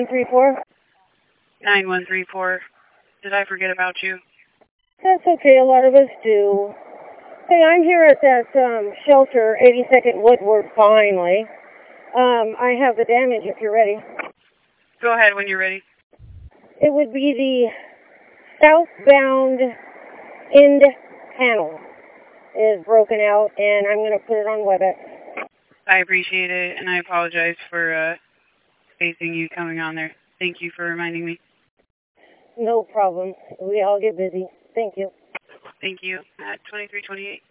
9134. 9134. Did I forget about you? That's okay, a lot of us do. Hey, I'm here at that shelter, 82nd Woodward, finally. I have the damage if you're ready. Go ahead when you're ready. It would be the southbound end panel is broken out, and I'm going to put it on WebEx. I appreciate it, and I apologize for spacing you coming on there. Thank you for reminding me. No problem. We all get busy. Thank you. Thank you. At 2328.